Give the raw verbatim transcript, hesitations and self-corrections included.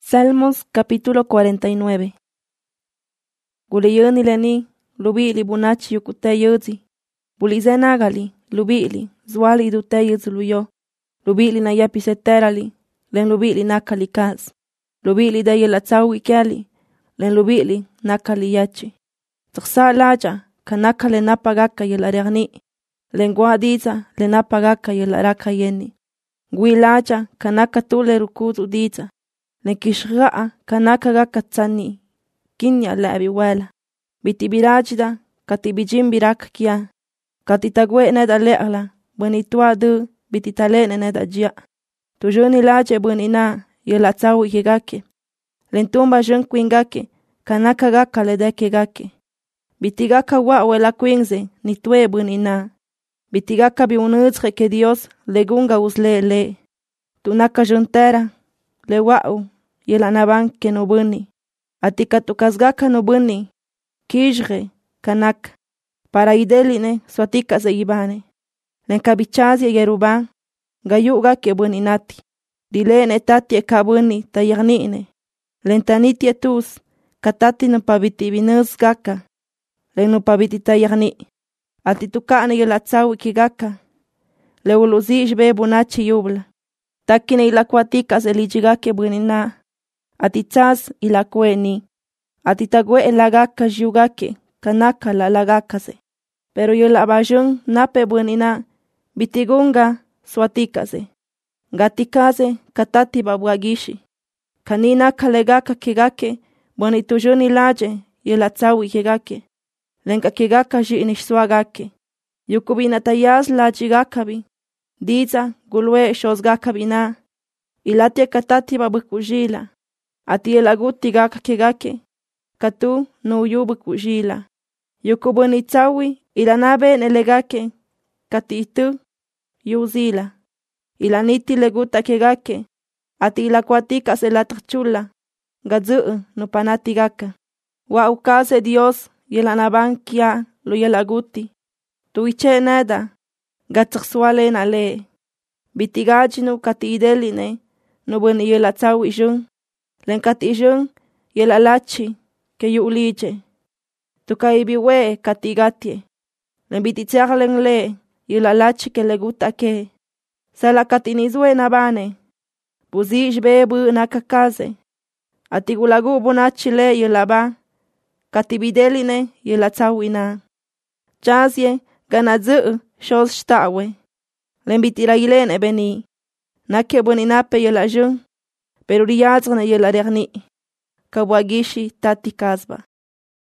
Salmos capítulo cuarenta y nueve. Guliyuni leni, lubili bunachi yukute yudzi. Bulizenagali, lubili, zwali dute yudzuluyo. Lubili na yapiseterali, len lubili nakali kaz. Lubili de yelatsawi kiali, len lubili nakali yachi. Tsa laja, kanaka le napagaka yelaragni. Len guadiza le napagaka yelaraka yeni. Guilaja, kanaka tule rukuzu diza. Len kishgaa kanaka gaka tsani. Kinya labi wela. Bitibirajida, katibijim birak kia. Katitagwe neda leala, benitua du, bititalene neda jia. Tujuni laje benina, yelatsawi higake. Len tumba jen kuingake, kanaka gaka ledeke gake. Bitigaka wa wela kuingze, nitue benina. Bitigaka biunuzre que Dios legunga usle le. Tunaka juntera, le wa'u, yelanaban que no buni. Atika tukasgaka no buni. Kijre, kanak. Para ideline, suatika se ibane. Len kabichazi yeruban, gayuga que buninati. Dilene tatie kabuni tayarnine. Len tanitie tus, katati no pabitibinus gaka. Len no pabititayarni. Atitukane yelatsawi kigaka. Le uluzish be bunachi yubla. Takine ilakuatikas elijigake bunina. Atitsas ilakueni. Atitagwe elagaka yugake. Kanaka la lagakase. Pero yelabajun nape bunina. Bitigunga suatikase. Gatikase katati babuagishi. Kanina kalegaka kigake. Bonitujuni laje yelatsawi kigake. Lenka kigaka jinishsuagake. Yukubina tayas la jigakabi. Diza gulwe shosgakabina. Ilatie katati babukujila. Ati elaguti gaka kigake. Katu no yubukujila. Yukubunitsawi ilanabe nelegake. Kati itu yuzila. Ilaniti leguta kigake. Ati ilakuatika se la trchula. Gadzu no panatigaka. Wa ukase Dios yelanaban kia lo yelaguti. Tuiche neda. Gatsuale na le. Bitigajinu kati ideline. No buni yelatsawi jun. Len kati jun yelalachi ke yuliche. Tukaibiwe kati gatie. Len bititsarlen le yelalachi ke leguta ke. Sala kati nizwe nabane. Buzish bebu nakakaze. Atigulagu bunachi le yelaba. Katibideline yelatsawina. Jazie ganadzu shos shtawe. Lembitirailene beni. Nake boninape yelajun. Pero riyazgna yelarerni. Kawagishi tati kasba.